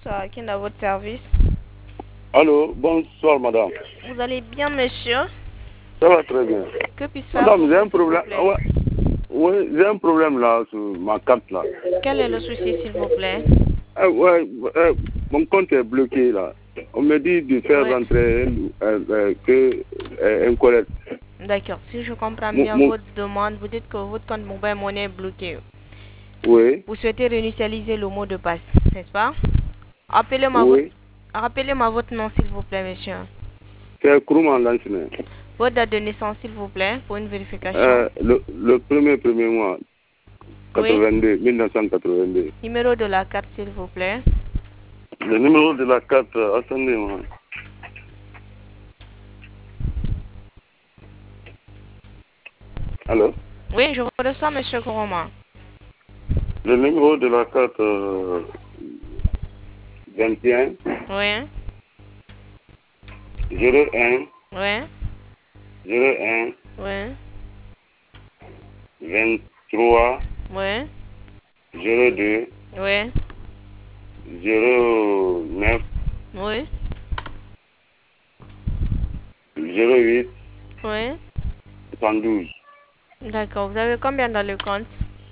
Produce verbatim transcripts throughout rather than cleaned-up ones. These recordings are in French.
bonsoir, qui est dans votre service? Allô, bonsoir madame. Vous allez bien, monsieur? Ça va très bien. Que puis-je faire Madame, pour j'ai vous, un s'il vous problème. plaît? Ouais. Oui, j'ai un problème là sur ma carte là. Quel est le souci, s'il vous plaît? Euh, ouais, euh, mon compte est bloqué là. On me dit de faire Ouais. rentrer euh, euh, que euh, un collègue. D'accord. Si je comprends Mon- bien mon- votre demande, vous dites que votre compte mobile money est bloqué. Oui, Vous souhaitez réinitialiser le mot de passe, n'est-ce pas? Rappelez-moi votre, oui. rappelez-moi votre nom, s'il vous plaît, monsieur. C'est Kourouman Lansine. Votre date de naissance, s'il vous plaît, pour une vérification. Euh, le, le premier premier mois, Oui. quatre-vingt-deux, mille neuf cent quatre-vingt-deux. Numéro de la carte, s'il vous plaît. Le numéro de la carte, euh, attendez moi. Allô? Oui, je vous reçois, monsieur Koroma. Le numéro de la carte euh, vingt et un, Oui. zéro un, Oui. zéro un, Oui. vingt-trois, Oui. zéro deux, Oui. zéro neuf, Oui. zéro huit, Oui. soixante-douze. D'accord. Vous avez combien dans le compte?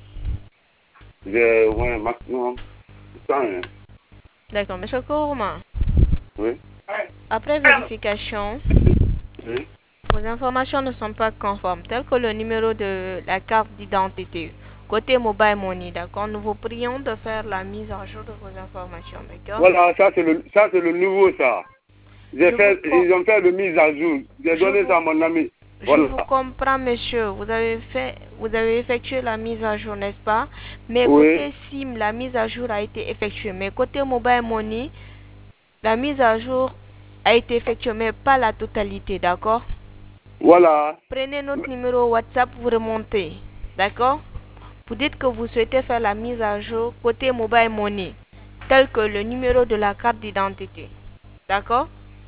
J'ai ouais, maximum cent, hein. D'accord. Monsieur Koroma, Oui. après vérification, Oui. vos informations ne sont pas conformes, telles que le numéro de la carte d'identité. Côté mobile money, d'accord? Nous vous prions de faire la mise à jour de vos informations, d'accord? Voilà, ça c'est le ça c'est le nouveau ça. J'ai Je fait vous com- ils ont fait le mise à jour. J'ai Je donné vous, ça à mon ami. je Voilà. vous comprends, monsieur. Vous avez fait, vous avez effectué la mise à jour, n'est-ce pas? Mais Oui. côté SIM, la mise à jour a été effectuée. Mais côté mobile money, la mise à jour a été effectuée, mais pas la totalité, d'accord? Voilà. Prenez notre numéro WhatsApp, vous remontez, d'accord? Vous dites que vous souhaitez faire la mise à jour côté mobile money, tel que le numéro de la carte d'identité, d'accord?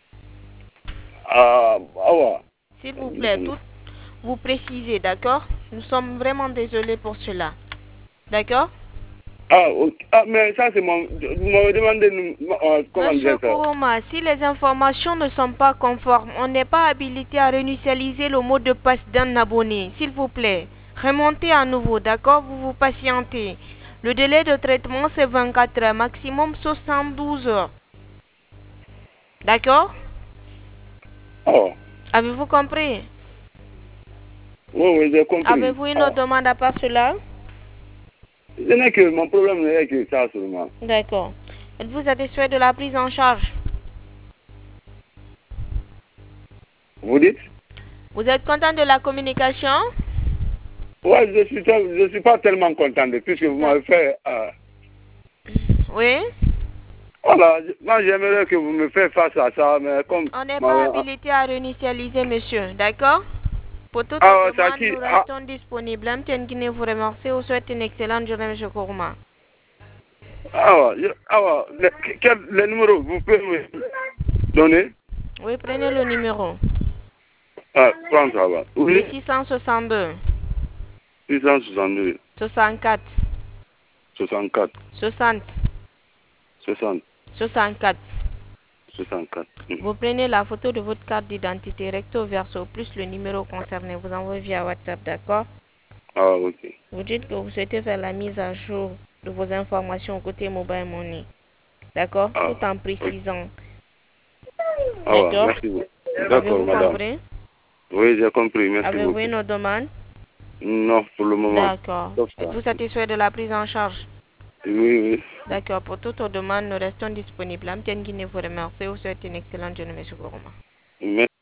Ah, ah ouais. S'il vous plaît, tout vous précisez, d'accord? Nous sommes vraiment désolés pour cela, d'accord? Ah, ok. Ah, mais ça c'est mon vous m'avez demandé nous- euh, comment Monsieur dire ça. Koroma, si les informations ne sont pas conformes, on n'est pas habilité à réinitialiser le mot de passe d'un abonné. S'il vous plaît, remontez à nouveau, d'accord? Vous vous patientez. Le délai de traitement, c'est vingt-quatre heures, maximum soixante-douze heures. D'accord? Oh. Avez-vous compris? Oui, oui, j'ai compris. Avez-vous une Ah. autre demande à part cela? Ce n'est que mon problème n'est que ça seulement. D'accord. Êtes-vous satisfait de la prise en charge? Vous dites? Vous êtes content de la communication? Ouais, je suis je suis pas tellement content de tout ce que vous m'avez fait. euh, Oui? Voilà, je- moi j'aimerais que vous me fassiez face à ça, mais comme On n'est pas ma- habilité à réinitialiser, monsieur. D'accord? Pour toute ah, ça demande, qui nous ah, restons disponibles. M T N Guinée vous remercie. Vous souhaite une excellente journée, monsieur Kourouma. ah, ouais, je- ah, ouais, le, quel le numéro vous pouvez me donner? Oui, prenez le numéro. Ah, prends ça va. Le Oui, six cent soixante-deux, six cent soixante-deux, soixante-quatre, soixante-quatre, soixante, soixante, soixante-quatre. soixante-quatre. Hmm. Vous prenez la photo de votre carte d'identité recto verso plus le numéro concerné. Vous envoyez via WhatsApp, d'accord? Ah, ok. Vous dites que vous souhaitez faire la mise à jour de vos informations côté mobile money. D'accord? Ah, Tout en ok. précisant. Ah, ouais, D'accord? merci beaucoup. D'accord, Avez-vous madame. compris? Oui, j'ai compris, merci Avez-vous beaucoup. une autre demande? Non, pour le moment. D'accord. Sauf ça. Êtes-vous satisfait de la prise en charge? Oui, oui. D'accord. Pour toute autre demande, nous restons disponibles. M T N Guinée vous remercie. Vous souhaite une excellente journée, monsieur Gourma. Merci.